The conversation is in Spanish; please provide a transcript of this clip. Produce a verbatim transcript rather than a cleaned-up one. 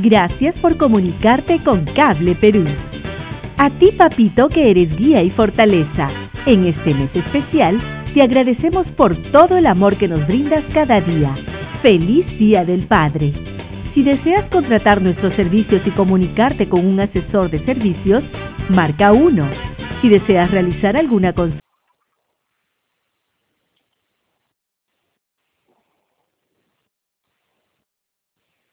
Gracias por comunicarte con Cable Perú. A ti, papito, que eres guía y fortaleza. En este mes especial, te agradecemos por todo el amor que nos brindas cada día. ¡Feliz Día del Padre! Si deseas contratar nuestros servicios y comunicarte con un asesor de servicios, marca uno. Si deseas realizar alguna consulta,